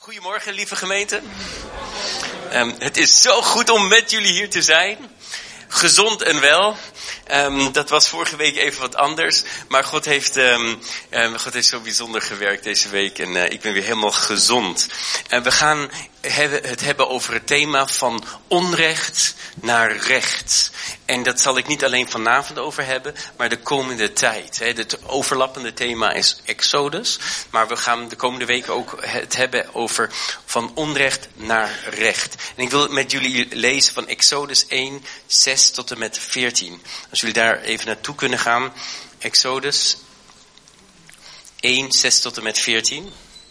Goedemorgen, lieve gemeente. Het is zo goed om met jullie hier te zijn. Gezond en wel. Dat was vorige week even wat anders. Maar God heeft zo bijzonder gewerkt deze week. En ik ben weer helemaal gezond. En we gaan het hebben over het thema van onrecht naar recht. En dat zal ik niet alleen vanavond over hebben, maar de komende tijd. Het overlappende thema is Exodus. Maar we gaan de komende weken ook het hebben over van onrecht naar recht. En ik wil met jullie lezen van Exodus 1, 6 tot en met 14. Als jullie daar even naartoe kunnen gaan. Exodus 1, 6 tot en met 14.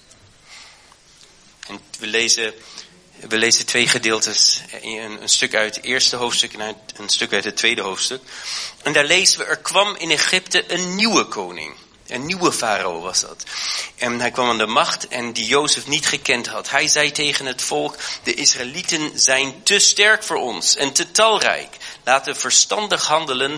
En we lezen twee gedeeltes. Een stuk uit het eerste hoofdstuk en een stuk uit het tweede hoofdstuk. En daar lezen we, er kwam in Egypte een nieuwe koning. Een nieuwe farao was dat. En hij kwam aan de macht en die Jozef niet gekend had. Hij zei tegen het volk, de Israëlieten zijn te sterk voor ons en te talrijk. Laten we verstandig handelen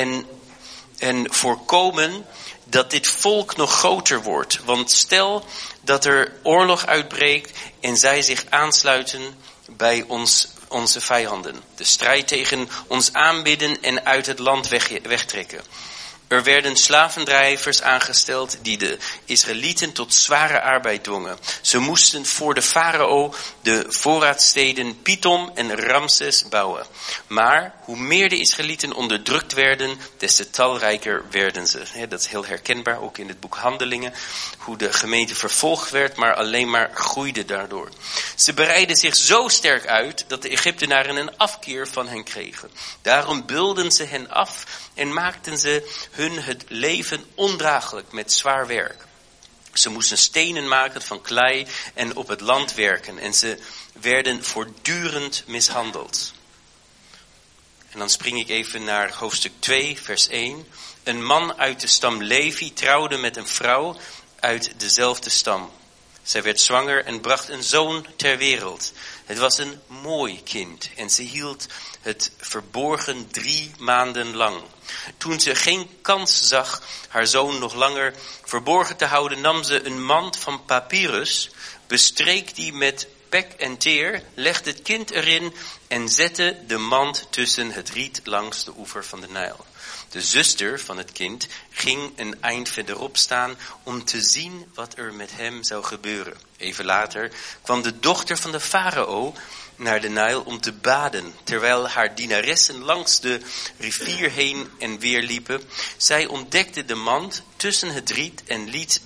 en voorkomen dat dit volk nog groter wordt. Want stel dat er oorlog uitbreekt en zij zich aansluiten bij onze vijanden. De strijd tegen ons aanbidden en uit het land wegtrekken. Er werden slavendrijvers aangesteld die de Israëlieten tot zware arbeid dwongen. Ze moesten voor de farao de voorraadsteden Pithom en Ramses bouwen. Maar hoe meer de Israëlieten onderdrukt werden, des te talrijker werden ze. Dat is heel herkenbaar, ook in het boek Handelingen. Hoe de gemeente vervolgd werd, maar alleen maar groeide daardoor. Ze bereidden zich zo sterk uit dat de Egyptenaren een afkeer van hen kregen. Daarom bulden ze hen af en maakten ze hun het leven ondraaglijk met zwaar werk. Ze moesten stenen maken van klei en op het land werken. En ze werden voortdurend mishandeld. En dan spring ik even naar hoofdstuk 2, vers 1. Een man uit de stam Levi trouwde met een vrouw uit dezelfde stam. Zij werd zwanger en bracht een zoon ter wereld. Het was een mooi kind en ze hield het verborgen 3 maanden lang. Toen ze geen kans zag haar zoon nog langer verborgen te houden, nam ze een mand van papyrus, bestreek die met pek en teer, legde het kind erin en zette de mand tussen het riet langs de oever van de Nijl. De zuster van het kind ging een eind verderop staan om te zien wat er met hem zou gebeuren. Even later kwam de dochter van de farao naar de Nijl om te baden, terwijl haar dienaressen langs de rivier heen en weer liepen. Zij ontdekte de mand tussen het riet en liet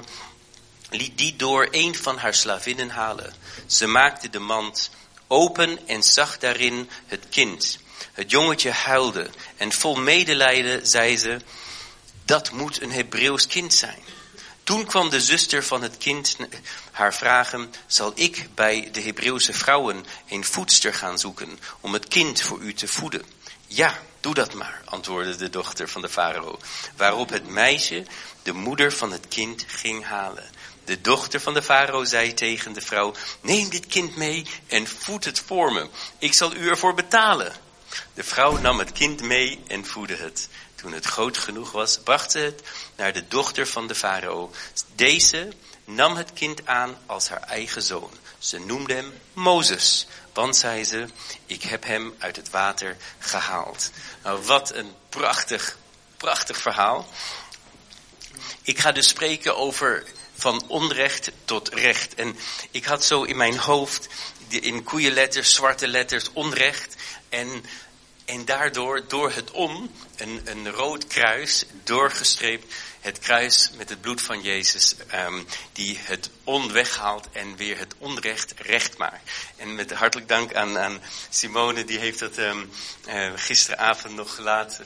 die door een van haar slavinnen halen. Ze maakte de mand open en zag daarin het kind. Het jongetje huilde en vol medelijden zei ze, dat moet een Hebreeuws kind zijn. Toen kwam de zuster van het kind haar vragen, zal ik bij de Hebreeuwse vrouwen een voedster gaan zoeken om het kind voor u te voeden? Ja, doe dat maar, antwoordde de dochter van de farao. Waarop het meisje de moeder van het kind ging halen. De dochter van de farao zei tegen de vrouw, neem dit kind mee en voed het voor me. Ik zal u ervoor betalen. De vrouw nam het kind mee en voedde het. Toen het groot genoeg was, bracht ze het naar de dochter van de farao. Deze nam het kind aan als haar eigen zoon. Ze noemde hem Mozes, want zei ze, ik heb hem uit het water gehaald. Nou, wat een prachtig verhaal. Ik ga dus spreken over van onrecht tot recht. En ik had zo in mijn hoofd, in koeienletters, zwarte letters, onrecht. En daardoor, door het een rood kruis, doorgestreept, het kruis met het bloed van Jezus, die het weghaalt en weer het onrecht recht maakt. En met hartelijk dank aan Simone, die heeft dat gisteravond nog laat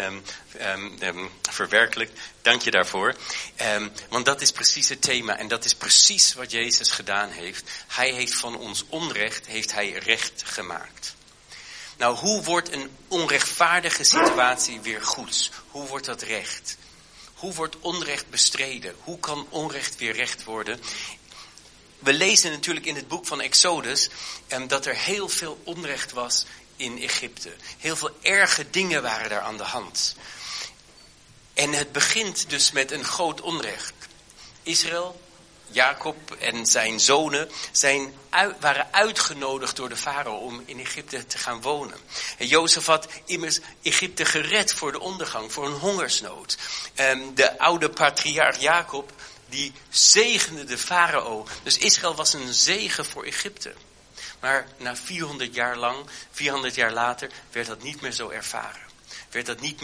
verwerkelijkt. Dank je daarvoor. Want dat is precies het thema en dat is precies wat Jezus gedaan heeft. Hij heeft van ons onrecht, heeft hij recht gemaakt. Nou, hoe wordt een onrechtvaardige situatie weer goed? Hoe wordt dat recht? Hoe wordt onrecht bestreden? Hoe kan onrecht weer recht worden? We lezen natuurlijk in het boek van Exodus dat er heel veel onrecht was in Egypte. Heel veel erge dingen waren daar aan de hand. En het begint dus met een groot onrecht. Israël Jacob en zijn zonen waren uitgenodigd door de farao om in Egypte te gaan wonen. En Jozef had immers Egypte gered voor de ondergang, voor een hongersnood. De oude patriarch Jacob, die zegende de farao. Dus Israël was een zegen voor Egypte. Maar na 400 jaar later, werd dat niet meer zo ervaren. Werd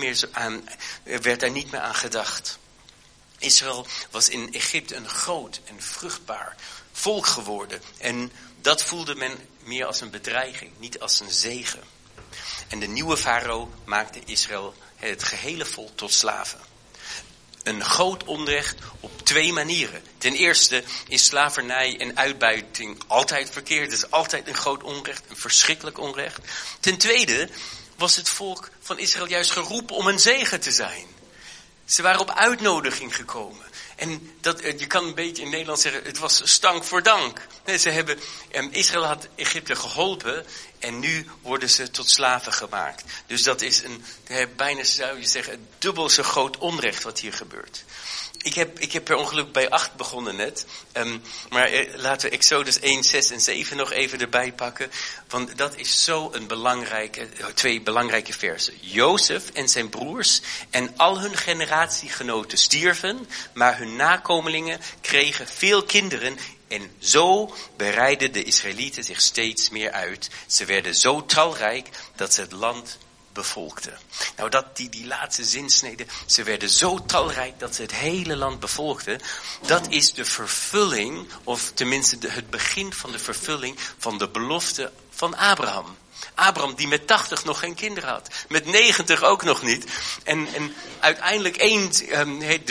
daar niet meer aan gedacht. Israël was in Egypte een groot en vruchtbaar volk geworden. En dat voelde men meer als een bedreiging, niet als een zegen. En de nieuwe farao maakte Israël, het gehele volk, tot slaven. Een groot onrecht op 2 manieren. Ten eerste is slavernij en uitbuiting altijd verkeerd. Het is altijd een groot onrecht, een verschrikkelijk onrecht. Ten tweede was het volk van Israël juist geroepen om een zegen te zijn. Ze waren op uitnodiging gekomen. En je kan een beetje in Nederland zeggen, het was stank voor dank. Nee, Israël had Egypte geholpen en nu worden ze tot slaven gemaakt. Dus dat is bijna zou je zeggen, een dubbel zo groot onrecht wat hier gebeurt. Ik heb per ongeluk bij 8 begonnen net. Maar laten we Exodus 1, 6 en 7 nog even erbij pakken. Want dat is zo een 2 belangrijke versen. Jozef en zijn broers en al hun generatiegenoten stierven. Maar hun nakomelingen kregen veel kinderen. En zo breidden de Israëlieten zich steeds meer uit. Ze werden zo talrijk dat ze het land bevolkten. Nou, die laatste zinsnede, ze werden zo talrijk dat ze het hele land bevolkten. Dat is de vervulling, of tenminste het begin van de vervulling van de belofte van Abraham. Abraham die met 80 nog geen kinderen had. Met 90 ook nog niet. En uiteindelijk de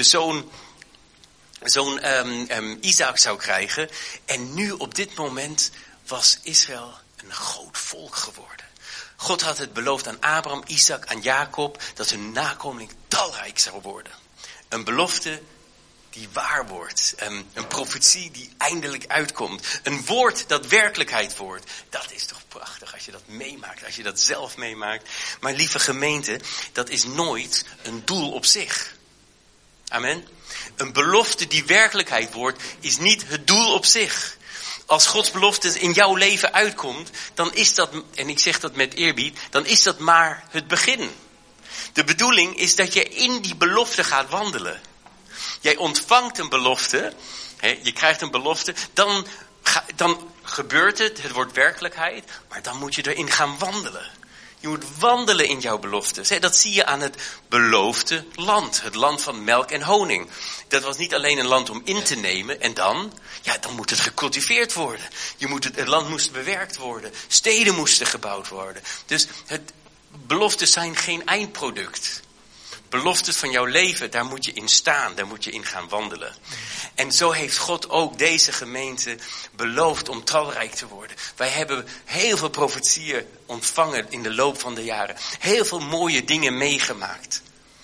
zoon Isaac zou krijgen. En nu op dit moment was Israël een groot volk geworden. God had het beloofd aan Abraham, Isaac, aan Jacob, dat hun nakomeling talrijk zou worden. Een belofte die waar wordt. Een profetie die eindelijk uitkomt. Een woord dat werkelijkheid wordt. Dat is toch prachtig als je dat meemaakt, als je dat zelf meemaakt. Maar lieve gemeente, dat is nooit een doel op zich. Amen. Een belofte die werkelijkheid wordt, is niet het doel op zich. Als Gods belofte in jouw leven uitkomt, dan is dat, en ik zeg dat met eerbied, dan is dat maar het begin. De bedoeling is dat je in die belofte gaat wandelen. Jij ontvangt een belofte, je krijgt een belofte, dan gebeurt het wordt werkelijkheid, maar dan moet je erin gaan wandelen. Je moet wandelen in jouw beloftes. Dat zie je aan het beloofde land. Het land van melk en honing. Dat was niet alleen een land om in te nemen. En dan moet het gecultiveerd worden. Het land moest bewerkt worden. Steden moesten gebouwd worden. Dus beloftes zijn geen eindproduct. Beloftes van jouw leven, daar moet je in staan. Daar moet je in gaan wandelen. En zo heeft God ook deze gemeente beloofd om talrijk te worden. Wij hebben heel veel profetieën ontvangen in de loop van de jaren. Heel veel mooie dingen meegemaakt.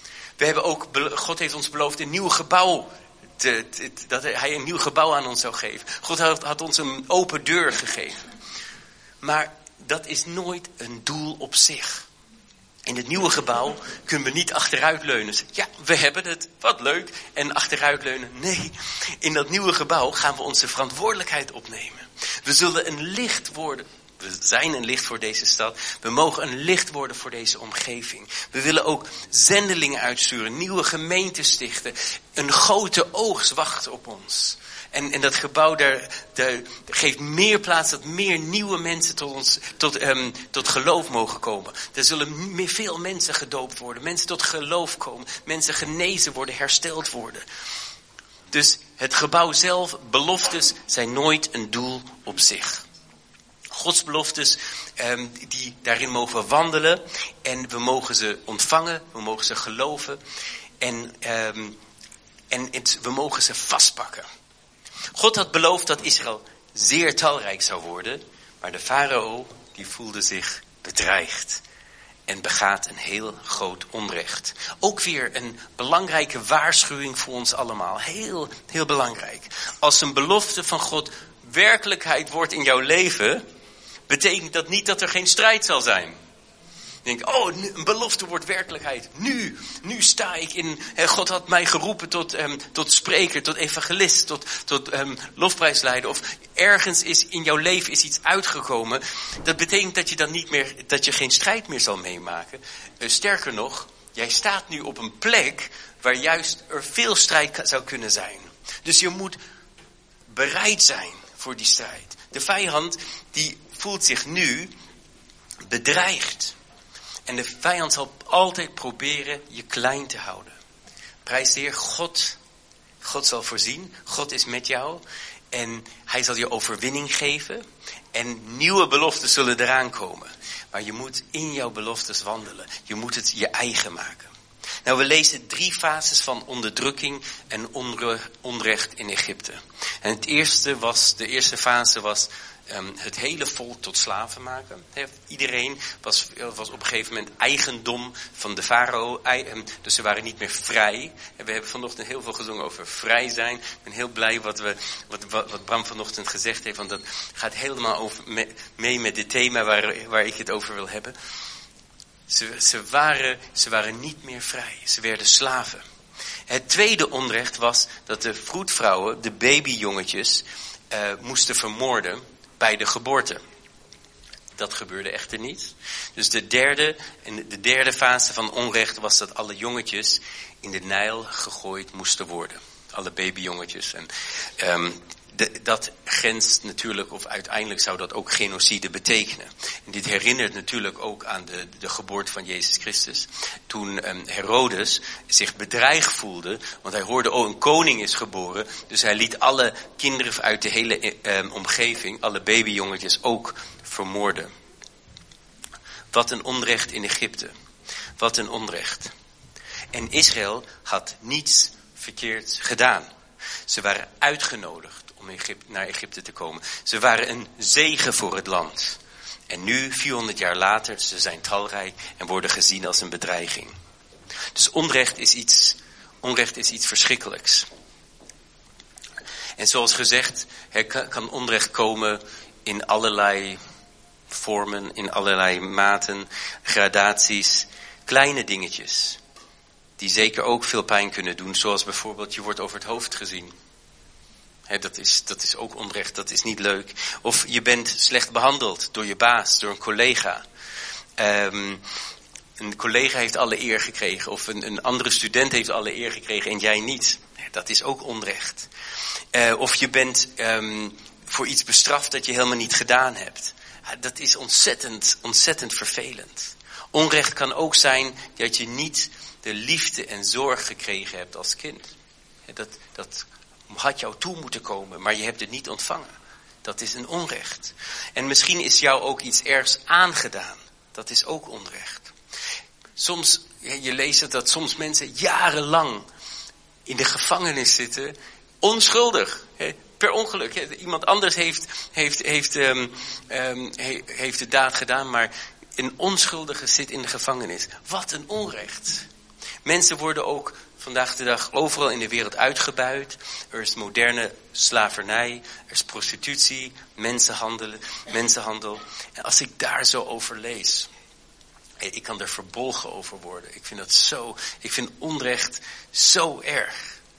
God heeft ons beloofd een nieuw gebouw. Dat hij een nieuw gebouw aan ons zou geven. God had ons een open deur gegeven. Maar dat is nooit een doel op zich. In het nieuwe gebouw kunnen we niet achteruitleunen. Ja, we hebben het, wat leuk. En achteruitleunen, nee. In dat nieuwe gebouw gaan we onze verantwoordelijkheid opnemen. We zullen een licht worden. We zijn een licht voor deze stad. We mogen een licht worden voor deze omgeving. We willen ook zendelingen uitsturen, nieuwe gemeenten stichten. Een grote oogst wacht op ons. En dat gebouw daar geeft meer plaats dat meer nieuwe mensen tot geloof mogen komen. Er zullen veel mensen gedoopt worden. Mensen tot geloof komen. Mensen genezen worden, hersteld worden. Dus het gebouw zelf, beloftes, zijn nooit een doel op zich. Gods beloftes, die daarin mogen we wandelen. En we mogen ze ontvangen. We mogen ze geloven. En we mogen ze vastpakken. God had beloofd dat Israël zeer talrijk zou worden, maar de farao die voelde zich bedreigd en begaat een heel groot onrecht. Ook weer een belangrijke waarschuwing voor ons allemaal, heel, heel belangrijk. Als een belofte van God werkelijkheid wordt in jouw leven, betekent dat niet dat er geen strijd zal zijn. denk, een belofte wordt werkelijkheid. Nu sta ik in, God had mij geroepen tot spreker, tot evangelist, tot lofprijsleider. Of ergens is in jouw leven is iets uitgekomen. Dat betekent dat je dan niet meer, dat je geen strijd meer zal meemaken. Sterker nog, jij staat nu op een plek waar juist er veel strijd zou kunnen zijn. Dus je moet bereid zijn voor die strijd. De vijand die voelt zich nu bedreigd. En de vijand zal altijd proberen je klein te houden. Prijs de Heer, God zal voorzien. God is met jou. En hij zal je overwinning geven. En nieuwe beloften zullen eraan komen. Maar je moet in jouw beloftes wandelen. Je moet het je eigen maken. Nou, we lezen 3 fases van onderdrukking en onrecht in Egypte. En de eerste fase was het hele volk tot slaven maken. Iedereen was op een gegeven moment eigendom van de farao. Dus ze waren niet meer vrij. En we hebben vanochtend heel veel gezongen over vrij zijn. Ik ben heel blij wat Bram vanochtend gezegd heeft. Want dat gaat helemaal mee met dit thema waar ik het over wil hebben. Ze waren niet meer vrij. Ze werden slaven. Het tweede onrecht was dat de vroedvrouwen, de babyjongetjes, moesten vermoorden bij de geboorte. Dat gebeurde echter niet. Dus de derde fase van onrecht was dat alle jongetjes in de Nijl gegooid moesten worden. Alle babyjongetjes. En dat grenst natuurlijk, of uiteindelijk zou dat ook genocide betekenen. En dit herinnert natuurlijk ook aan de geboorte van Jezus Christus. Toen Herodes zich bedreigd voelde, want hij hoorde, een koning is geboren. Dus hij liet alle kinderen uit de hele omgeving, alle babyjongetjes ook vermoorden. Wat een onrecht in Egypte. Wat een onrecht. En Israël had niets verkeerd gedaan. Ze waren uitgenodigd om naar Egypte te komen. Ze waren een zegen voor het land. En nu, 400 jaar later, ze zijn talrijk en worden gezien als een bedreiging. Dus onrecht is iets verschrikkelijks. En zoals gezegd, kan onrecht komen in allerlei vormen, in allerlei maten, gradaties, kleine dingetjes. Die zeker ook veel pijn kunnen doen, zoals bijvoorbeeld je wordt over het hoofd gezien. Dat is ook onrecht, dat is niet leuk. Of je bent slecht behandeld door je baas, door een collega. Een collega heeft alle eer gekregen, of een andere student heeft alle eer gekregen en jij niet. Dat is ook onrecht. Of je bent voor iets bestraft dat je helemaal niet gedaan hebt. Dat is ontzettend vervelend. Onrecht kan ook zijn dat je niet de liefde en zorg gekregen hebt als kind. Dat had jou toe moeten komen, maar je hebt het niet ontvangen. Dat is een onrecht. En misschien is jou ook iets ergs aangedaan. Dat is ook onrecht. Soms, je leest dat soms mensen jarenlang in de gevangenis zitten, onschuldig, per ongeluk. Iemand anders heeft de daad gedaan, maar een onschuldige zit in de gevangenis. Wat een onrecht. Mensen worden ook vandaag de dag overal in de wereld uitgebuit. Er is moderne slavernij, er is prostitutie, mensenhandel. En als ik daar zo over lees, ik kan er verbolgen over worden. Ik vind onrecht zo erg.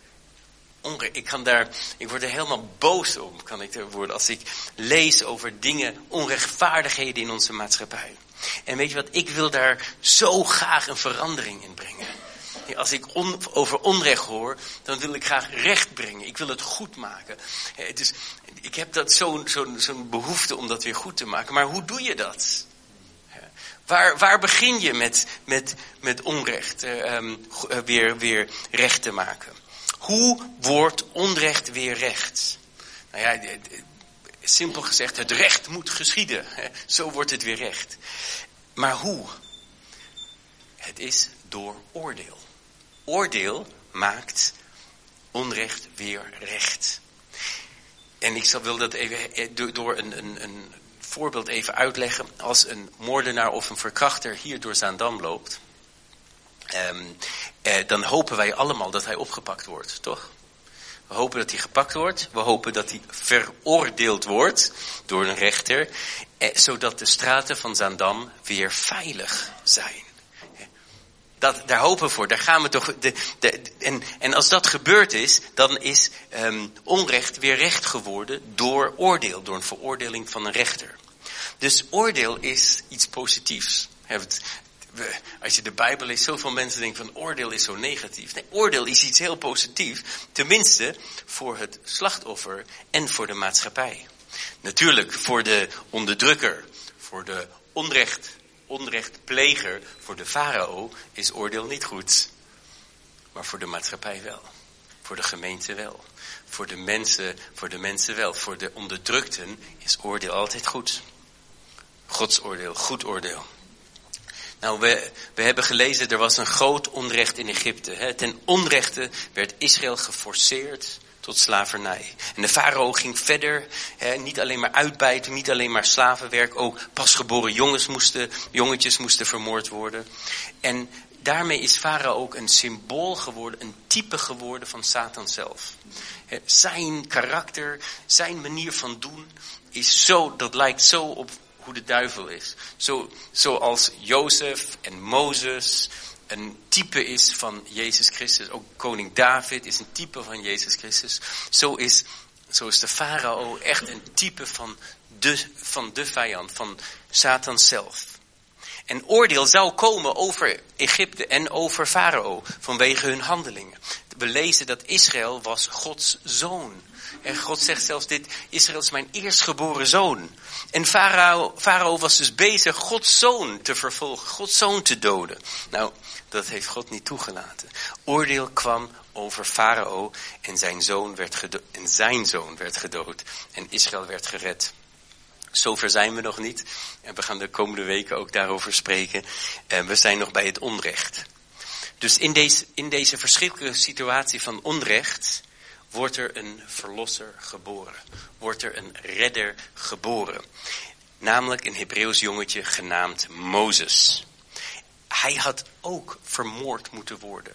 Ik word er helemaal boos om, kan ik er worden, als ik lees over dingen, onrechtvaardigheden in onze maatschappij. En weet je wat, ik wil daar zo graag een verandering in brengen. Als ik over onrecht hoor, dan wil ik graag recht brengen. Ik wil het goed maken. Dus ik heb dat zo'n behoefte om dat weer goed te maken. Maar hoe doe je dat? Waar begin je met onrecht weer recht te maken? Hoe wordt onrecht weer recht? Nou ja, simpel gezegd, het recht moet geschieden. Zo wordt het weer recht. Maar hoe? Het is door oordeel. Oordeel maakt onrecht weer recht. En ik wil dat even door een voorbeeld even uitleggen. Als een moordenaar of een verkrachter hier door Zaandam loopt, dan hopen wij allemaal dat hij opgepakt wordt, toch? We hopen dat hij gepakt wordt. We hopen dat hij veroordeeld wordt door een rechter. Zodat de straten van Zaandam weer veilig zijn. Daar hopen we voor. Daar gaan we toch. En als dat gebeurd is, dan is onrecht weer recht geworden door oordeel. Door een veroordeling van een rechter. Dus oordeel is iets positiefs. Als je de Bijbel leest, zoveel mensen denken van oordeel is zo negatief. Nee, oordeel is iets heel positiefs. Tenminste voor het slachtoffer en voor de maatschappij. Natuurlijk voor de onderdrukker, voor de onrechtpleger, voor de farao is oordeel niet goed. Maar voor de maatschappij wel. Voor de gemeente wel. Voor de mensen wel. Voor de onderdrukten is oordeel altijd goed. Gods oordeel, goed oordeel. Nou, we hebben gelezen, er was een groot onrecht in Egypte. Ten onrechte werd Israël geforceerd tot slavernij. En de farao ging verder, niet alleen maar uitbuiten, niet alleen maar slavenwerk, ook pasgeboren jongetjes moesten vermoord worden. En daarmee is farao ook een symbool geworden, een type geworden van Satan zelf. Zijn karakter, zijn manier van doen is zo, dat lijkt zo op hoe de duivel is. Zoals Jozef en Mozes een type is van Jezus Christus. Ook koning David is een type van Jezus Christus. Zo is de farao echt een type van de vijand, van Satan zelf. En oordeel zou komen over Egypte en over farao vanwege hun handelingen. We lezen dat Israël was Gods zoon. En God zegt zelfs dit, Israël is mijn eerstgeboren zoon. En farao was dus bezig Gods zoon te vervolgen, Gods zoon te doden. Nou, dat heeft God niet toegelaten. Oordeel kwam over farao en zijn zoon werd gedood. En Israël werd gered. Zover zijn we nog niet. En we gaan de komende weken ook daarover spreken. We zijn nog bij het onrecht. Dus in deze verschrikkelijke situatie van onrecht wordt er een verlosser geboren. Wordt er een redder geboren. Namelijk een Hebreeuws jongetje genaamd Mozes. Hij had ook vermoord moeten worden.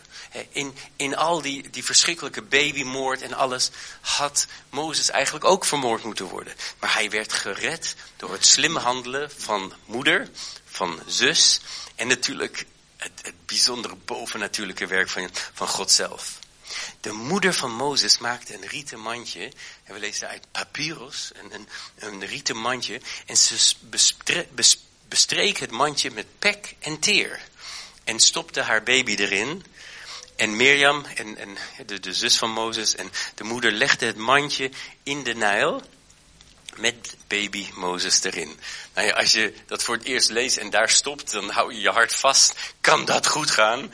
In al die verschrikkelijke babymoord en alles had Mozes eigenlijk ook vermoord moeten worden. Maar hij werd gered door het slimme handelen van moeder, van zus en natuurlijk het bijzondere bovennatuurlijke werk van God zelf. De moeder van Mozes maakte een rieten mandje. En we lezen uit papyrus, een rieten mandje. En ze bestreek het mandje met pek en teer. En stopte haar baby erin. En Mirjam, de zus van Mozes en de moeder legden het mandje in de Nijl. Met baby Mozes erin. Nou ja, als je dat voor het eerst leest en daar stopt, dan hou je je hart vast. Kan dat goed gaan?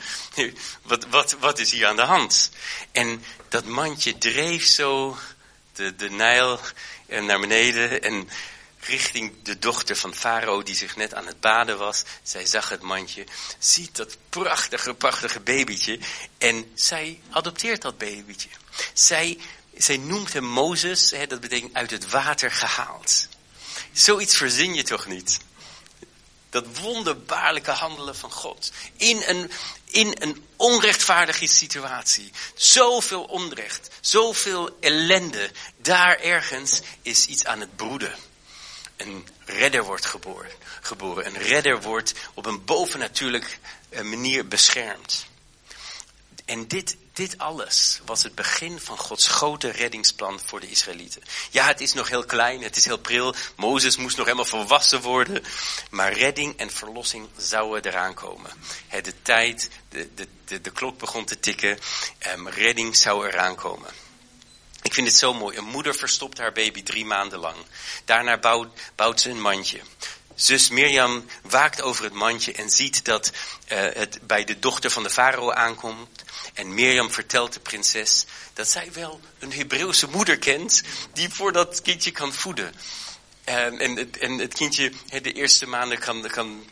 Wat is hier aan de hand? En dat mandje dreef zo de Nijl naar beneden en richting de dochter van Farao die zich net aan het baden was. Zij zag het mandje, ziet dat prachtige babytje en zij adopteert dat babytje. Zij noemt hem Mozes, dat betekent uit het water gehaald. Zoiets verzin je toch niet? Dat wonderbaarlijke handelen van God. In een onrechtvaardige situatie. Zoveel onrecht, zoveel ellende. Daar ergens is iets aan het broeden. Een redder wordt geboren. Een redder wordt op een bovennatuurlijke manier beschermd. En dit alles was het begin van Gods grote reddingsplan voor de Israëlieten. Ja, het is nog heel klein, het is heel pril. Mozes moest nog helemaal volwassen worden. Maar redding en verlossing zouden eraan komen. De tijd, de klok begon te tikken. Redding zou eraan komen. Ik vind het zo mooi. Een moeder verstopt haar baby 3 maanden lang. Daarna bouwt ze een mandje. Zus Mirjam waakt over het mandje en ziet dat het bij de dochter van de farao aankomt. En Mirjam vertelt de prinses dat zij wel een Hebreeuwse moeder kent die voor dat kindje kan voeden. En het kindje de eerste maanden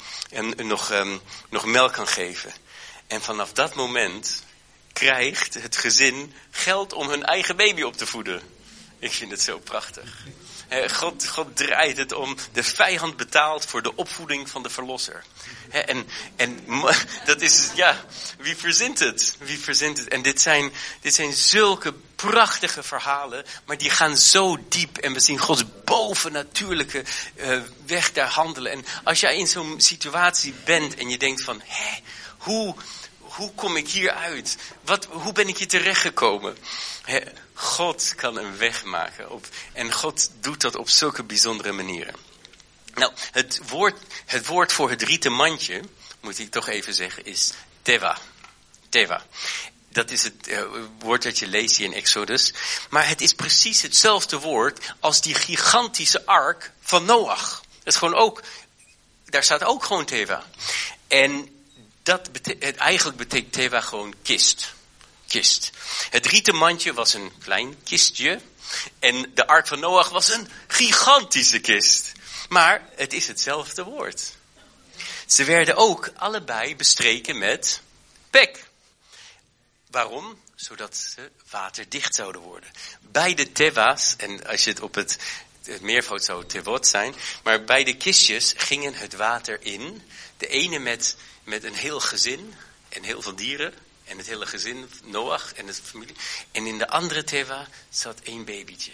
nog melk kan geven. En vanaf dat moment krijgt het gezin geld om hun eigen baby op te voeden. Ik vind het zo prachtig. God draait het om. De vijand betaalt voor de opvoeding van de verlosser. En dat is, ja, wie verzint het? En dit zijn zulke prachtige verhalen, maar die gaan zo diep. En we zien Gods bovennatuurlijke weg daar handelen. En als jij in zo'n situatie bent en je denkt van, hoe kom ik hier uit? Hoe ben ik hier terechtgekomen? God kan een weg maken. En God doet dat op zulke bijzondere manieren. Nou, het woord voor het rieten mandje, moet ik toch even zeggen, is teva. Teva. Dat is het woord dat je leest hier in Exodus. Maar het is precies hetzelfde woord als die gigantische ark van Noach. Dat is gewoon ook, daar staat ook gewoon teva. En eigenlijk betekent teva gewoon kist. Kist. Het rieten mandje was een klein kistje. En de ark van Noach was een gigantische kist. Maar het is hetzelfde woord. Ze werden ook allebei bestreken met pek. Waarom? Zodat ze waterdicht zouden worden. Beide teva's, en als je het op het meervoud zou tevot zijn, maar beide kistjes gingen het water in. De ene met een heel gezin en heel veel dieren. En het hele gezin, Noach en de familie. En in de andere teva zat 1 babytje.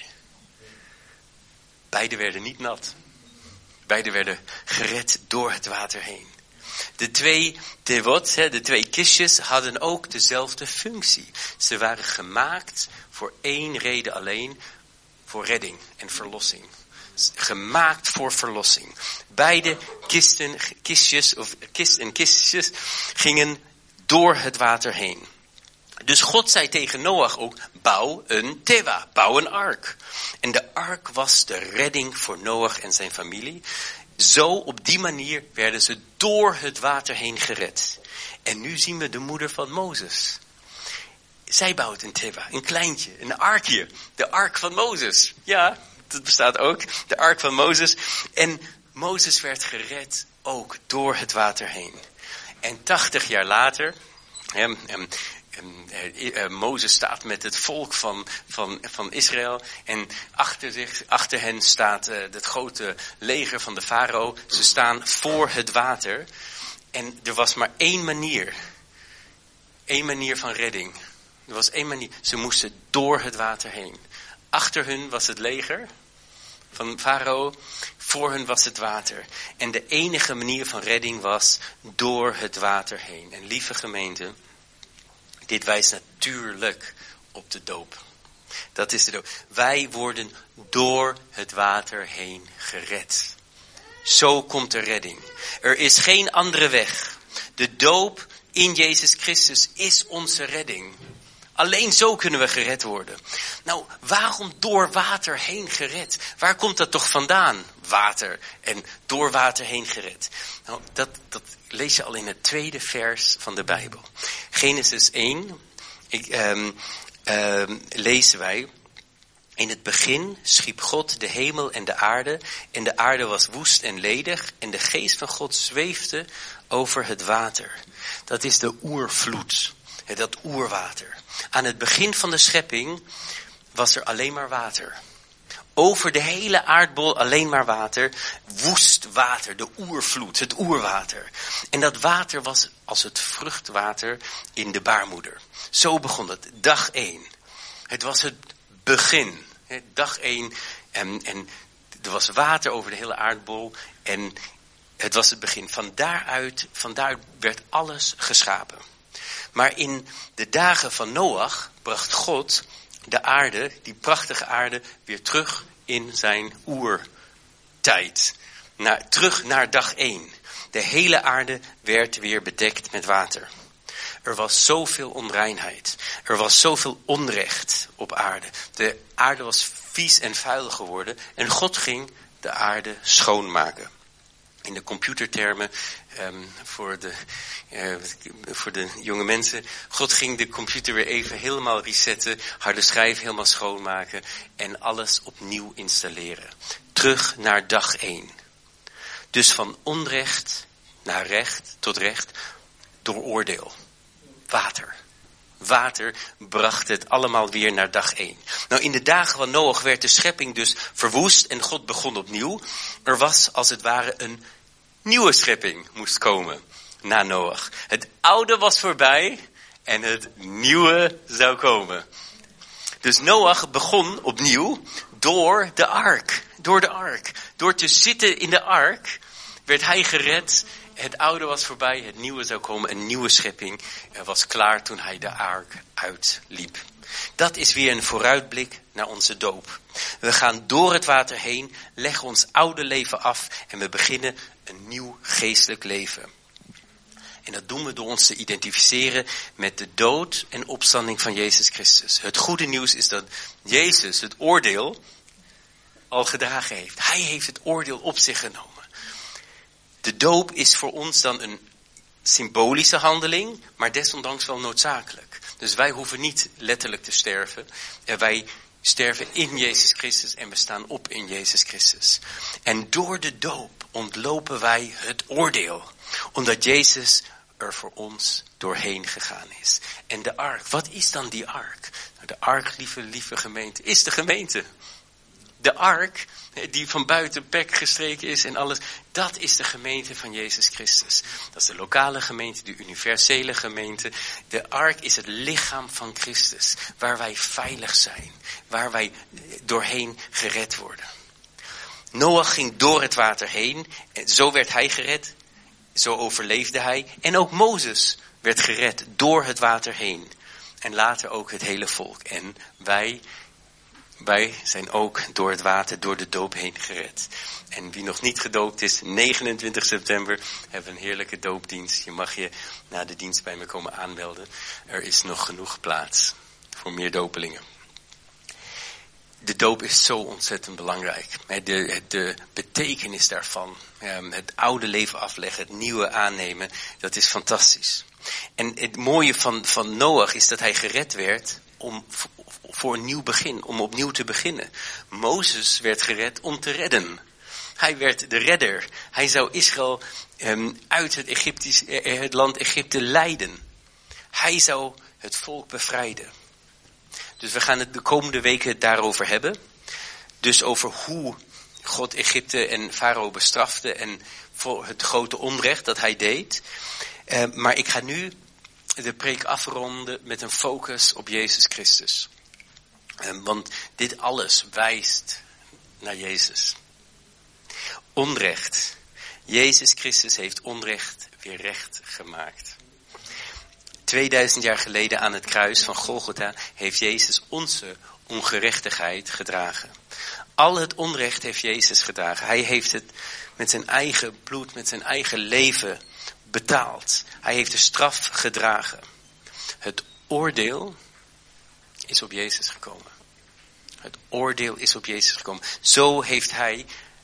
Beide werden niet nat. Beide werden gered door het water heen. De 2 tevot, de 2 kistjes, hadden ook dezelfde functie. Ze waren gemaakt voor 1 reden alleen, voor redding en verlossing. Gemaakt voor verlossing. Beide kistjes gingen door het water heen. Dus God zei tegen Noach ook, bouw een teva, bouw een ark. En de ark was de redding voor Noach en zijn familie. Zo op die manier werden ze door het water heen gered. En nu zien we de moeder van Mozes. Zij bouwt een teva, een kleintje, een arkje. De ark van Mozes. Ja, dat bestaat ook. De ark van Mozes. En Mozes werd gered ook door het water heen. En 80 jaar later, Mozes staat met het volk van Israël. En achter hen staat het grote leger van de farao. Ze staan voor het water. En er was maar 1 manier. 1 manier van redding. Er was 1 manier. Ze moesten door het water heen. Achter hun was het leger van farao. Voor hun was het water. En de enige manier van redding was door het water heen. En lieve gemeente, dit wijst natuurlijk op de doop. Dat is de doop. Wij worden door het water heen gered. Zo komt de redding. Er is geen andere weg. De doop in Jezus Christus is onze redding. Alleen zo kunnen we gered worden. Nou, waarom door water heen gered? Waar komt dat toch vandaan? Water en door water heen gered. Nou, dat lees je al in het 2e vers van de Bijbel. Genesis 1 lezen wij. In het begin schiep God de hemel en de aarde. En de aarde was woest en ledig. En de geest van God zweefde over het water. Dat is de oervloed. Dat oerwater. Aan het begin van de schepping was er alleen maar water. Over de hele aardbol alleen maar water. Woest water, de oervloed, het oerwater. En dat water was als het vruchtwater in de baarmoeder. Zo begon het, dag 1. Het was het begin. Dag 1 en er was water over de hele aardbol. En het was het begin. Vandaar werd alles geschapen. Maar in de dagen van Noach bracht God de aarde, die prachtige aarde, weer terug in zijn oertijd. Terug naar dag 1. De hele aarde werd weer bedekt met water. Er was zoveel onreinheid. Er was zoveel onrecht op aarde. De aarde was vies en vuil geworden. En God ging de aarde schoonmaken. In de computertermen, voor de jonge mensen. God ging de computer weer even helemaal resetten. Harde schijf helemaal schoonmaken. En alles opnieuw installeren. Terug naar dag 1. Dus van onrecht naar recht tot recht door oordeel. Water bracht het allemaal weer naar dag 1. Nou, in de dagen van Noach werd de schepping dus verwoest en God begon opnieuw. Er was als het ware een nieuwe schepping moest komen na Noach. Het oude was voorbij en het nieuwe zou komen. Dus Noach begon opnieuw door de ark. Door de ark. Door te zitten in de ark werd hij gered. Het oude was voorbij, het nieuwe zou komen. Een nieuwe schepping was klaar toen hij de ark uitliep. Dat is weer een vooruitblik naar onze doop. We gaan door het water heen, leggen ons oude leven af en we beginnen een nieuw geestelijk leven. En dat doen we door ons te identificeren met de dood en opstanding van Jezus Christus. Het goede nieuws is dat Jezus het oordeel al gedragen heeft. Hij heeft het oordeel op zich genomen. De doop is voor ons dan een symbolische handeling, maar desondanks wel noodzakelijk. Dus wij hoeven niet letterlijk te sterven. Wij sterven in Jezus Christus en we staan op in Jezus Christus. En door de doop ontlopen wij het oordeel. Omdat Jezus er voor ons doorheen gegaan is. En de ark, wat is dan die ark? Nou, de ark, lieve gemeente, is de gemeente. De ark, die van buiten pek gestreken is en alles, dat is de gemeente van Jezus Christus. Dat is de lokale gemeente, de universele gemeente. De ark is het lichaam van Christus, waar wij veilig zijn, waar wij doorheen gered worden. Noach ging door het water heen, en zo werd hij gered, zo overleefde hij. En ook Mozes werd gered door het water heen. En later ook het hele volk. En wij zijn ook door het water, door de doop heen gered. En wie nog niet gedoopt is, 29 september hebben we een heerlijke doopdienst. Je mag je na de dienst bij me komen aanmelden. Er is nog genoeg plaats voor meer dopelingen. De doop is zo ontzettend belangrijk. De betekenis daarvan, het oude leven afleggen, het nieuwe aannemen, dat is fantastisch. En het mooie van Noach is dat hij gered werd voor een nieuw begin, om opnieuw te beginnen. Mozes werd gered om te redden. Hij werd de redder. Hij zou Israël uit het land Egypte leiden. Hij zou het volk bevrijden. Dus we gaan het de komende weken daarover hebben. Dus over hoe God Egypte en Farao bestrafte en voor het grote onrecht dat hij deed. Maar ik ga nu de preek afronden met een focus op Jezus Christus. Want dit alles wijst naar Jezus. Onrecht. Jezus Christus heeft onrecht weer recht gemaakt. 2000 jaar geleden aan het kruis van Golgotha heeft Jezus onze ongerechtigheid gedragen. Al het onrecht heeft Jezus gedragen. Hij heeft het met zijn eigen bloed, met zijn eigen leven betaald. Hij heeft de straf gedragen. Het oordeel is op Jezus gekomen. Het oordeel is op Jezus gekomen. Zo heeft hij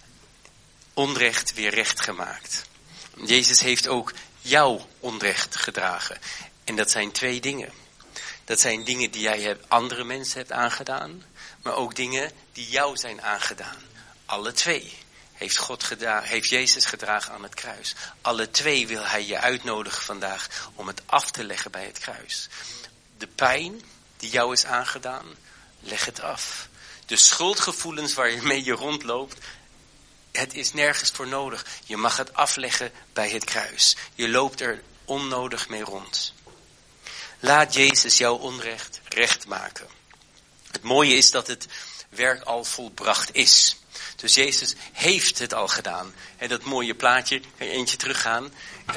onrecht weer recht gemaakt. Jezus heeft ook jouw onrecht gedragen. En dat zijn twee dingen. Dat zijn dingen die jij andere mensen hebt aangedaan. Maar ook dingen die jou zijn aangedaan. Alle twee heeft Jezus gedragen aan het kruis. Alle twee wil hij je uitnodigen vandaag om het af te leggen bij het kruis. De pijn die jou is aangedaan, leg het af. De schuldgevoelens waarmee je rondloopt, het is nergens voor nodig. Je mag het afleggen bij het kruis. Je loopt er onnodig mee rond. Laat Jezus jouw onrecht recht maken. Het mooie is dat het werk al volbracht is. Dus Jezus heeft het al gedaan. En dat mooie plaatje, kan je eentje teruggaan.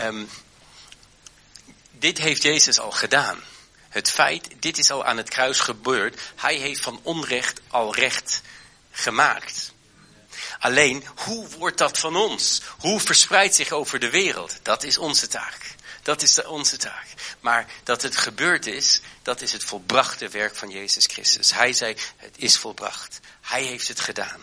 Dit heeft Jezus al gedaan. Het feit, dit is al aan het kruis gebeurd. Hij heeft van onrecht al recht gemaakt. Alleen, hoe wordt dat van ons? Hoe verspreidt zich over de wereld? Dat is onze taak. Dat is onze taak. Maar dat het gebeurd is, dat is het volbrachte werk van Jezus Christus. Hij zei, het is volbracht. Hij heeft het gedaan.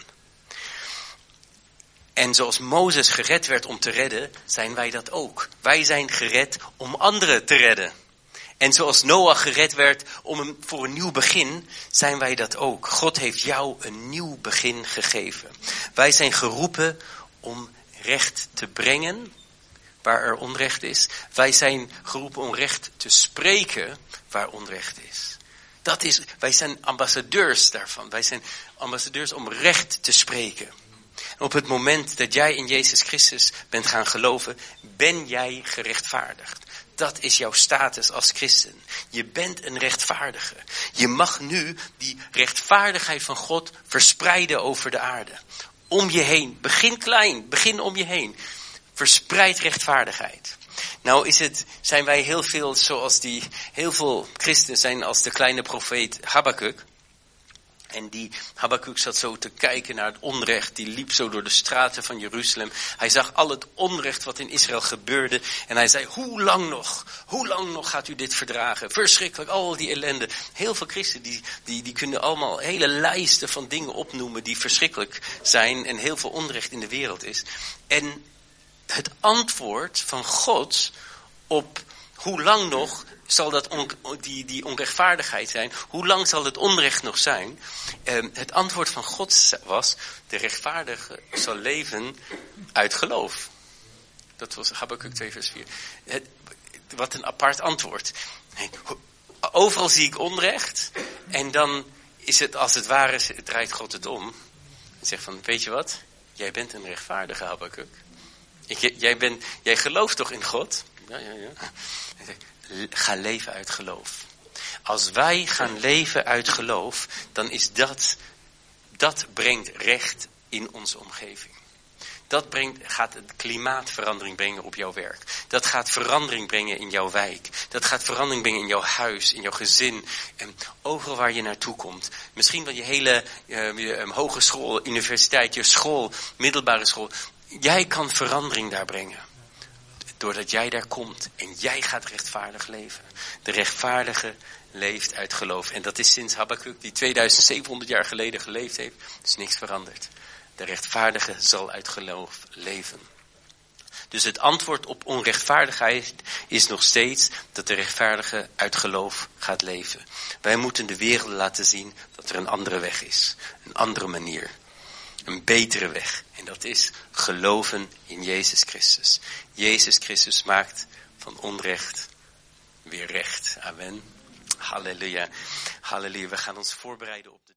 En zoals Mozes gered werd om te redden, zijn wij dat ook. Wij zijn gered om anderen te redden. En zoals Noach gered werd voor een nieuw begin, zijn wij dat ook. God heeft jou een nieuw begin gegeven. Wij zijn geroepen om recht te brengen waar er onrecht is. Wij zijn geroepen om recht te spreken waar onrecht is. Wij zijn ambassadeurs daarvan. Wij zijn ambassadeurs om recht te spreken. En op het moment dat jij in Jezus Christus bent gaan geloven, ben jij gerechtvaardigd. Dat is jouw status als christen. Je bent een rechtvaardige. Je mag nu die rechtvaardigheid van God verspreiden over de aarde. Om je heen. Begin klein. Begin om je heen. Verspreid rechtvaardigheid. Nou zijn wij heel veel christenen zijn als de kleine profeet Habakuk. En die Habakuk zat zo te kijken naar het onrecht. Die liep zo door de straten van Jeruzalem. Hij zag al het onrecht wat in Israël gebeurde. En hij zei, hoe lang nog gaat u dit verdragen? Verschrikkelijk, al die ellende. Heel veel christenen die kunnen allemaal hele lijsten van dingen opnoemen die verschrikkelijk zijn. En heel veel onrecht in de wereld is. En het antwoord van God op hoe lang nog zal dat die onrechtvaardigheid zijn? Hoe lang zal het onrecht nog zijn? Het antwoord van God was, de rechtvaardige zal leven uit geloof. Dat was Habakuk 2 vers 4. Wat een apart antwoord. Overal zie ik onrecht. En dan is het als het ware, draait God het om. En zegt van, weet je wat? Jij bent een rechtvaardige Habakuk. Jij gelooft toch in God? Ja. Ga leven uit geloof. Als wij gaan leven uit geloof, dan is dat brengt recht in onze omgeving. Gaat het klimaatverandering brengen op jouw werk. Dat gaat verandering brengen in jouw wijk. Dat gaat verandering brengen in jouw huis, in jouw gezin. En overal waar je naartoe komt. Misschien wel je hele hogeschool, universiteit, je school, middelbare school. Jij kan verandering daar brengen. Doordat jij daar komt en jij gaat rechtvaardig leven. De rechtvaardige leeft uit geloof. En dat is sinds Habakuk, die 2700 jaar geleden geleefd heeft, is niks veranderd. De rechtvaardige zal uit geloof leven. Dus het antwoord op onrechtvaardigheid is nog steeds dat de rechtvaardige uit geloof gaat leven. Wij moeten de wereld laten zien dat er een andere weg is. Een andere manier. Een betere weg. En dat is geloven in Jezus Christus. Jezus Christus maakt van onrecht weer recht. Amen. Halleluja. Halleluja. We gaan ons voorbereiden op de